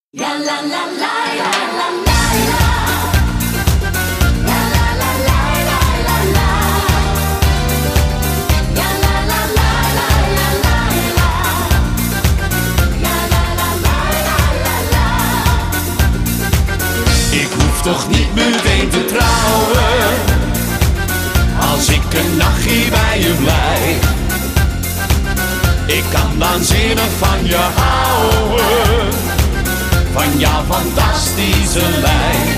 La la la la la la la la. La la la la la la la. La la la la la la la la. La la la la la la la. Ik hoef toch niet meteen te trouwen, als ik een nachtje bij je blijf. Ik kan waanzinnig van je houden, van jouw fantastische lijf.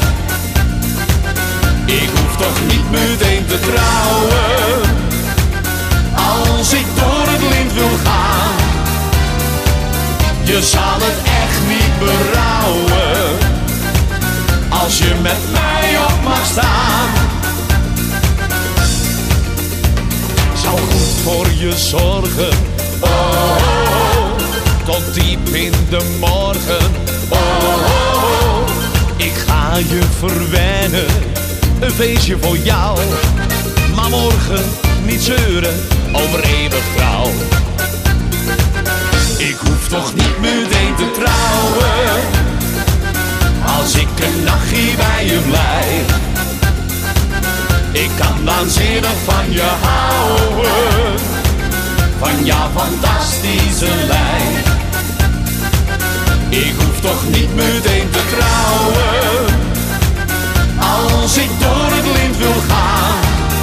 Ik hoef toch niet meteen te trouwen, als ik door het lint wil gaan. Je zal het echt niet berouwen, als je met mij op mag staan. Zal goed voor je zorgen, oh, oh, oh, tot diep in de morgen. Oh, oh, oh, ik ga je verwennen, een feestje voor jou. Maar morgen niet zeuren over eeuwig trouw. Ik hoef toch niet meteen te trouwen, als ik een nachtje bij je blijf. Ik kan waanzinnig van je houden, van jouw fantastische lijf. Ik hoef toch niet meteen te trouwen, als ik door het lint wil gaan.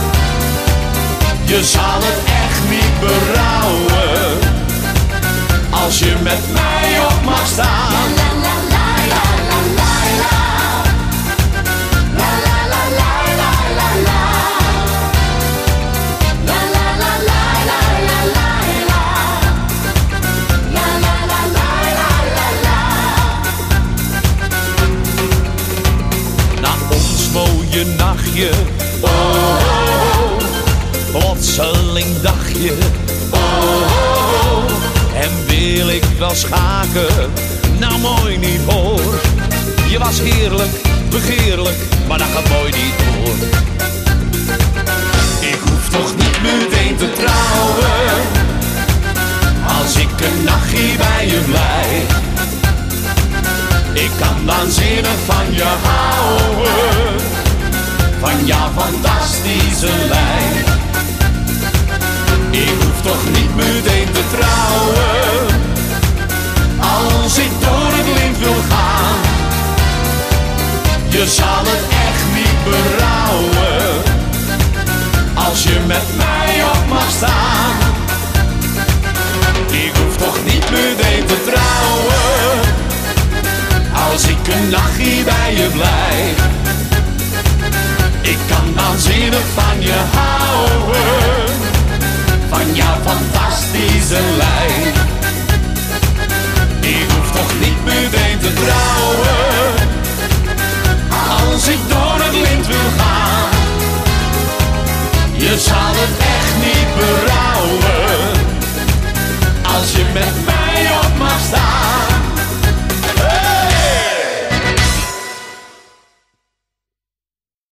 Je zal het echt niet berouwen, als je met mij op mag staan. La la la la la la la. La la la la la la la. La la la la la la la la. La la la la la la la. Na ons mooie nachtje, oh, oh, plotseling dacht je, oh, oh, en wil ik wel schaken, nou mooi niet hoor. Je was heerlijk, begeerlijk, maar dat gaat mooi niet door. Ik hoef toch niet meteen te trouwen, als ik een nachtje bij je blijf. Ik kan waanzinnig van je houden, van jouw fantastische lijf. Ik hoef toch niet meteen te trouwen, als ik door het lint wil gaan. Je zal het echt niet berouwen, als je met mij op mag staan. Ik hoef toch niet meteen te trouwen, als ik een nachtje bij je blijf. Ik kan waanzinnig van je houden,